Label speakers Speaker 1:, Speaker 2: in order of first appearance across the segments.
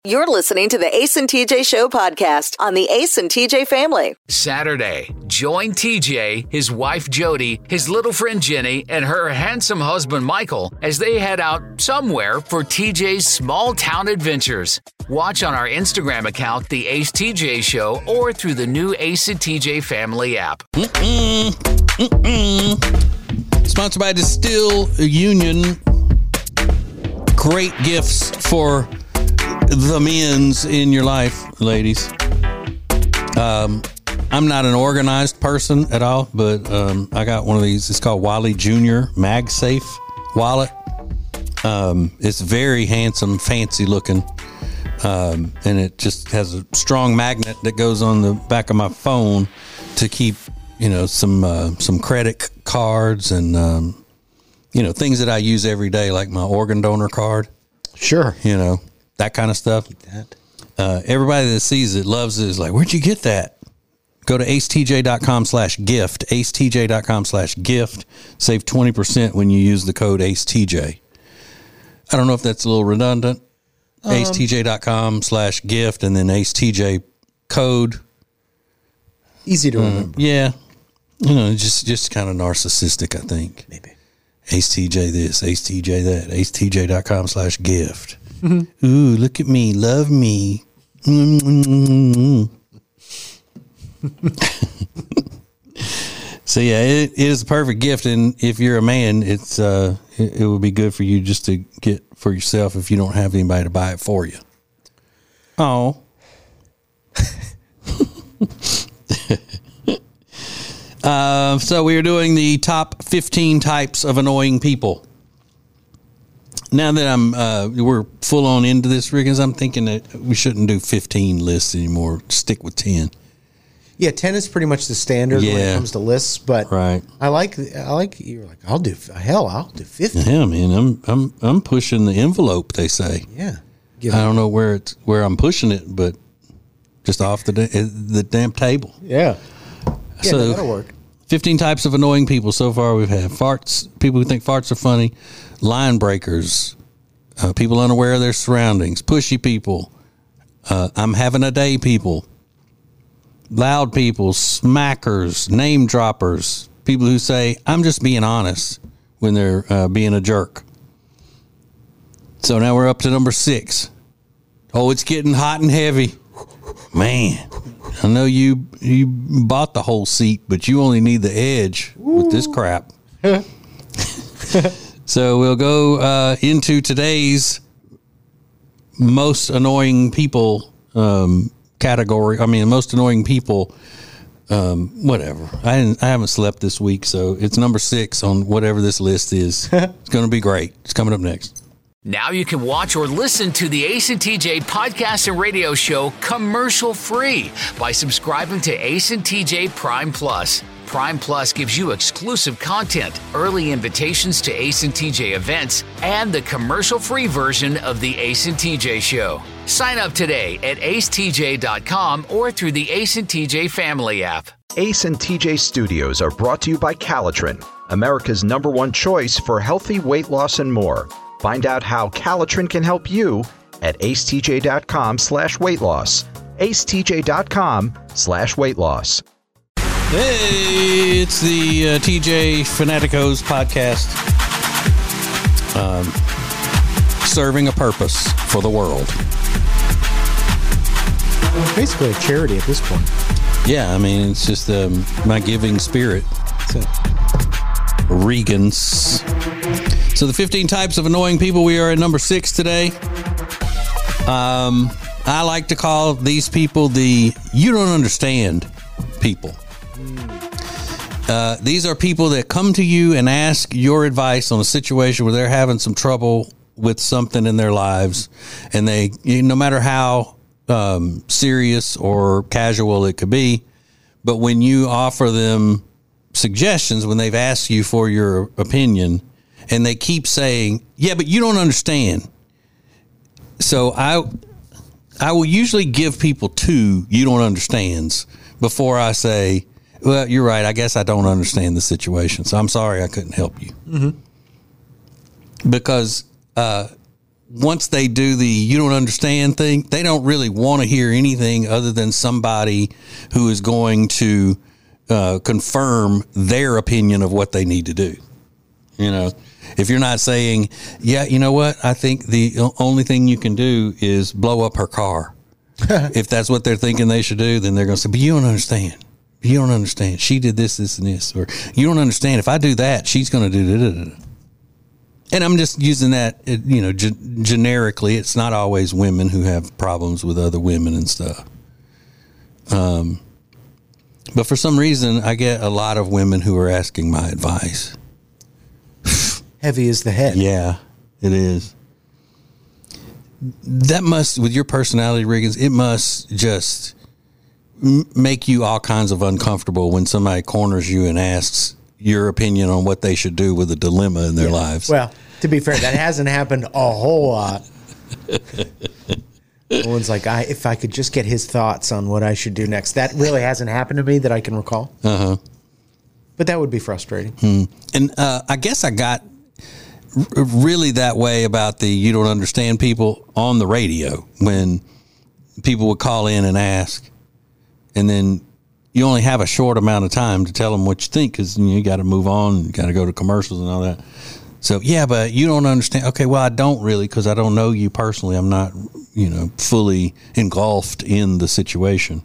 Speaker 1: You're listening to the Ace and TJ Show podcast on the Ace and TJ family.
Speaker 2: Saturday, join TJ, his wife Jody, his little friend Jenny, and her handsome husband Michael as they head out somewhere for TJ's small town adventures. Watch on our Instagram account, the Ace TJ Show, or through the new Ace and TJ family app.
Speaker 3: Sponsored by Distill Union. Great gifts for the men's in your life, ladies. I'm not an organized person at all, but I got one of these. It's called Wally Jr. MagSafe wallet. It's very handsome, fancy looking, and it just has a strong magnet that goes on the back of my phone to keep, some credit cards and things that I use every day, like my organ donor card.
Speaker 4: Sure,
Speaker 3: that kind of stuff. Everybody that sees it loves it. Is like, where'd you get that? Go to acetj.com/gift, acetj.com/gift. Save 20% when you use the code AceTJ. I don't know if that's a little redundant. acetj.com/gift and then AceTJ code.
Speaker 4: Easy to remember.
Speaker 3: Yeah. Just kind of narcissistic, I think.
Speaker 4: Maybe.
Speaker 3: AceTJ this, AceTJ that, acetj.com/gift. Mm-hmm. Ooh, look at me. Love me. So yeah, it is a perfect gift, and if you're a man, it would be good for you just to get for yourself if you don't have anybody to buy it for you. Oh. So we are doing the top 15 types of annoying people. Now that we're full on into this, Riggins, I'm thinking that we shouldn't do 15 lists anymore. Stick with 10.
Speaker 4: Yeah, 10 is pretty much the standard when it comes to lists, but
Speaker 3: right.
Speaker 4: I like you're like, I'll do 50.
Speaker 3: Yeah, man, I'm pushing the envelope, they say.
Speaker 4: Yeah.
Speaker 3: I don't know where I'm pushing it, but just off the damn table.
Speaker 4: Yeah.
Speaker 3: So
Speaker 4: that'll work.
Speaker 3: 15 types of annoying people so far we've had. Farts, people who think farts are funny, line breakers, people unaware of their surroundings, pushy people, I'm having a day people, loud people, smackers, name droppers, people who say, I'm just being honest when they're being a jerk. So now we're up to number 6. Oh, it's getting hot and heavy. Man, I know you bought the whole seat, but you only need the edge with this crap. So we'll go into today's most annoying people category. I mean, most annoying people, whatever. I haven't slept this week, so it's number 6 on whatever this list is. It's going to be great. It's coming up next.
Speaker 2: Now you can watch or listen to the Ace and TJ podcast and radio show commercial-free by subscribing to Ace and TJ Prime Plus. Prime Plus gives you exclusive content, early invitations to Ace and TJ events, and the commercial-free version of the Ace and TJ Show. Sign up today at acetj.com or through the Ace and TJ family app.
Speaker 5: Ace and TJ Studios are brought to you by Calitrin, America's #1 choice for healthy weight loss and more. Find out how Calitrin can help you at acetj.com/weight loss. acetj.com/weight loss.
Speaker 3: Hey, it's the TJ Fanaticos podcast. Serving a purpose for the world.
Speaker 4: Basically a charity at this point.
Speaker 3: Yeah, I mean, it's just my giving spirit. Regans. So the 15 types of annoying people, we are at number 6 today. I like to call these people the you don't understand people. These are people that come to you and ask your advice on a situation where they're having some trouble with something in their lives, and they, no matter how serious or casual it could be, but when you offer them suggestions, when they've asked you for your opinion, and they keep saying, yeah, but you don't understand. So I will usually give people 2 you don't understands before I say, well, you're right, I guess I don't understand the situation, so I'm sorry I couldn't help you. Mm-hmm. Because once they do the you don't understand thing, they don't really want to hear anything other than somebody who is going to confirm their opinion of what they need to do. You know, if you're not saying, yeah, you know what, I think the only thing you can do is blow up her car. If that's what they're thinking they should do, then they're going to say, but you don't understand. You don't understand. She did this, this, and this. Or you don't understand. If I do that, she's going to do da-da-da-da. And I'm just using that, you know, generically. It's not always women who have problems with other women and stuff. But for some reason, I get a lot of women who are asking my advice.
Speaker 4: Heavy is the head.
Speaker 3: Yeah, it is. That must, with your personality, Riggins, it must just make you all kinds of uncomfortable when somebody corners you and asks your opinion on what they should do with a dilemma in their lives.
Speaker 4: Well, to be fair, that hasn't happened a whole lot. One's like, if I could just get his thoughts on what I should do next. That really hasn't happened to me that I can recall.
Speaker 3: Uh-huh.
Speaker 4: But that would be frustrating.
Speaker 3: And I guess I got really that way about the you don't understand people on the radio when people would call in and ask, and then you only have a short amount of time to tell them what you think because you got to move on, you got to go to commercials and all that. So, yeah, but you don't understand. Okay, well, I don't really because I don't know you personally. I'm not, you know, fully engulfed in the situation.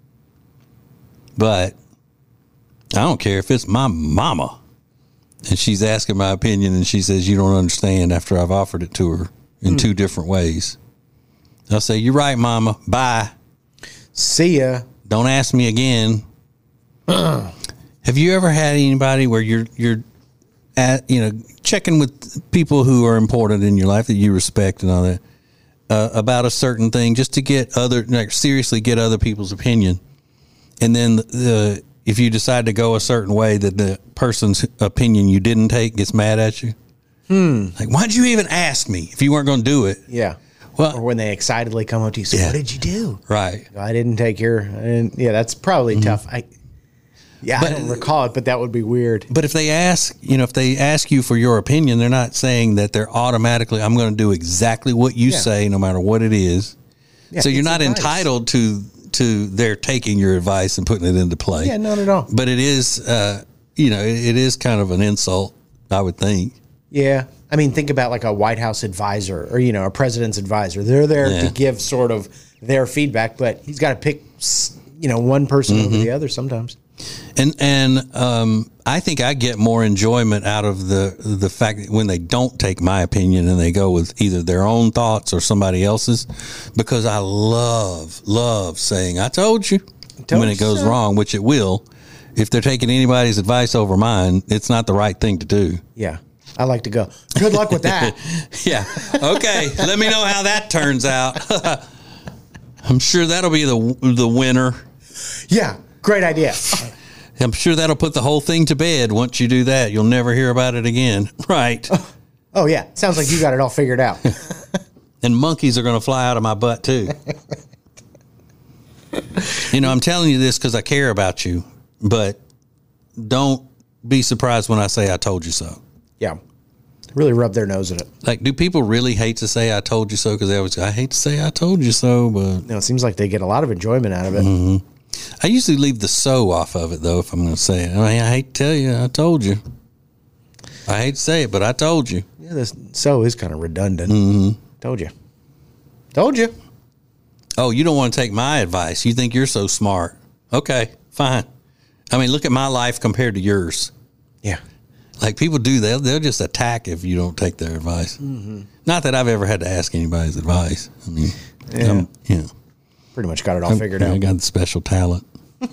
Speaker 3: But I don't care if it's my mama and she's asking my opinion and she says you don't understand after I've offered it to her in two different ways. I'll say, you're right, mama. Bye.
Speaker 4: See ya.
Speaker 3: Don't ask me again. Have you ever had anybody where you're at, you know, checking with people who are important in your life that you respect and all that about a certain thing just to get seriously get other people's opinion, and then if you decide to go a certain way that the person's opinion you didn't take gets mad at you? Like, why'd you even ask me if you weren't going to do it?
Speaker 4: Yeah. Well, or when they excitedly come up to you, so what did you do?
Speaker 3: Right.
Speaker 4: I didn't take yeah, that's probably tough. I don't recall it, but that would be weird.
Speaker 3: But if they ask you for your opinion, they're not saying that they're automatically, I'm going to do exactly what you say, no matter what it is. Yeah, so you're not entitled to their taking your advice and putting it into play.
Speaker 4: Yeah, not at all.
Speaker 3: But it is, it is kind of an insult, I would think.
Speaker 4: Yeah. I mean, think about like a White House advisor or, you know, a president's advisor. They're there to give sort of their feedback, but he's got to pick, you know, one person over the other sometimes.
Speaker 3: And I think I get more enjoyment out of the fact that when they don't take my opinion and they go with either their own thoughts or somebody else's, because I love saying, I told you when it goes wrong, which it will. If they're taking anybody's advice over mine, it's not the right thing to do.
Speaker 4: Yeah. I like to go, good luck with that.
Speaker 3: Yeah. Okay. Let me know how that turns out. I'm sure that'll be the winner.
Speaker 4: Yeah. Great idea.
Speaker 3: I'm sure that'll put the whole thing to bed. Once you do that, you'll never hear about it again. Right.
Speaker 4: Oh yeah. Sounds like you got it all figured out.
Speaker 3: And monkeys are going to fly out of my butt too. You know, I'm telling you this because I care about you, but don't be surprised when I say I told you so.
Speaker 4: Yeah. Really rub their nose in it.
Speaker 3: Like, do people really hate to say I told you so? Because they always go, I hate to say I told you so, but...
Speaker 4: No, it seems like they get a lot of enjoyment out of it.
Speaker 3: Mm-hmm. I usually leave the so off of it, though, if I'm going to say it. I mean, I hate to tell you, I told you. I hate to say it, but I told you.
Speaker 4: Yeah, this so is kind of redundant.
Speaker 3: Mm-hmm.
Speaker 4: Told you. Told you.
Speaker 3: Oh, you don't want to take my advice. You think you're so smart. Okay, fine. I mean, look at my life compared to yours.
Speaker 4: Yeah.
Speaker 3: Like, people do, they'll just attack if you don't take their advice. Mm-hmm. Not that I've ever had to ask anybody's advice. I mean,
Speaker 4: pretty much got it all figured out.
Speaker 3: I got the special talent.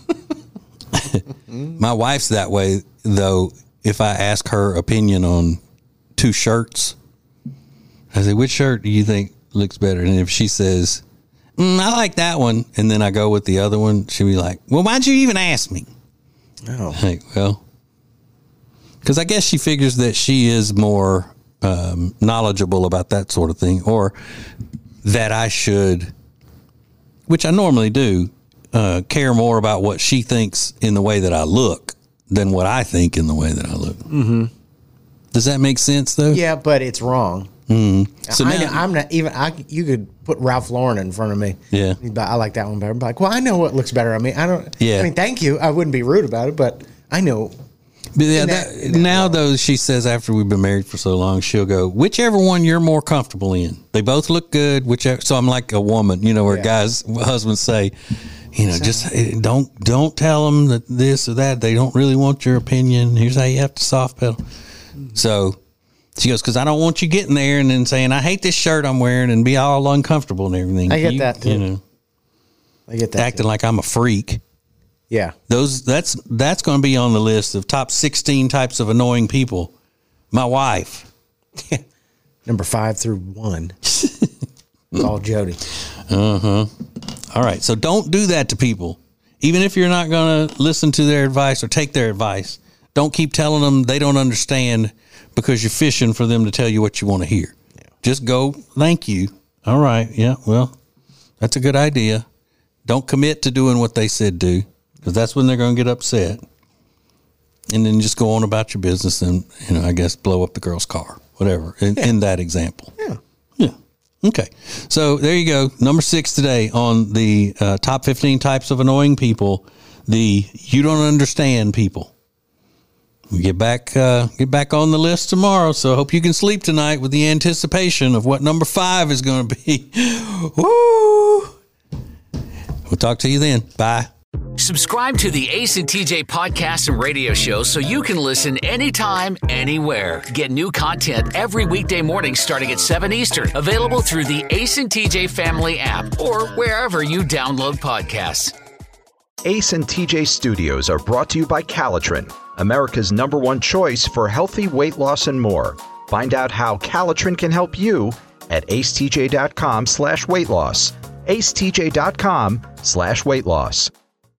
Speaker 3: My wife's that way, though. If I ask her opinion on two shirts, I say, which shirt do you think looks better? And if she says, I like that one, and then I go with the other one, she'll be like, well, why'd you even ask me?
Speaker 4: Oh.
Speaker 3: Like, well... Because I guess she figures that she is more knowledgeable about that sort of thing, or that I should, which I normally do, care more about what she thinks in the way that I look than what I think in the way that I look. Mm-hmm. Does that make sense, though?
Speaker 4: Yeah, but it's wrong.
Speaker 3: So now,
Speaker 4: I'm not even. You could put Ralph Lauren in front of me.
Speaker 3: Yeah.
Speaker 4: But I like that one better. I'm like, well, I know what looks better on me. I don't.
Speaker 3: Yeah.
Speaker 4: I mean, thank you. I wouldn't be rude about it, but I know.
Speaker 3: But yeah, now,
Speaker 4: world.
Speaker 3: though, she says after we've been married for so long, she'll go, whichever one you're more comfortable in. They both look good. Whichever. So I'm like a woman, where husbands say, just don't tell them that this or that. They don't really want your opinion. Here's how you have to soft pedal. So she goes, because I don't want you getting there and then saying, I hate this shirt I'm wearing and be all uncomfortable and everything.
Speaker 4: I get that too. I get that.
Speaker 3: Acting like I'm a freak.
Speaker 4: Yeah.
Speaker 3: That's going to be on the list of top 16 types of annoying people. My wife.
Speaker 4: Number 5 through 1. It's all Jody.
Speaker 3: Uh-huh. All right. So don't do that to people. Even if you're not going to listen to their advice or take their advice, don't keep telling them they don't understand because you're fishing for them to tell you what you want to hear. Yeah. Just go, thank you. All right. Yeah, well, that's a good idea. Don't commit to doing what they said do. Because that's when they're going to get upset. And then just go on about your business and, I guess blow up the girl's car. Whatever. In that example.
Speaker 4: Yeah.
Speaker 3: Yeah. Okay. So there you go. Number 6 today on the top 15 types of annoying people. The you don't understand people. We get back on the list tomorrow. So I hope you can sleep tonight with the anticipation of what number 5 is going to be. Woo! We'll talk to you then. Bye.
Speaker 2: Subscribe to the Ace and TJ podcast and radio show so you can listen anytime, anywhere. Get new content every weekday morning starting at 7 Eastern. Available through the Ace and TJ family app or wherever you download podcasts.
Speaker 5: Ace and TJ Studios are brought to you by Calitrin, America's #1 choice for healthy weight loss and more. Find out how Calitrin can help you at acetj.com/weight loss. acetj.com/weight loss.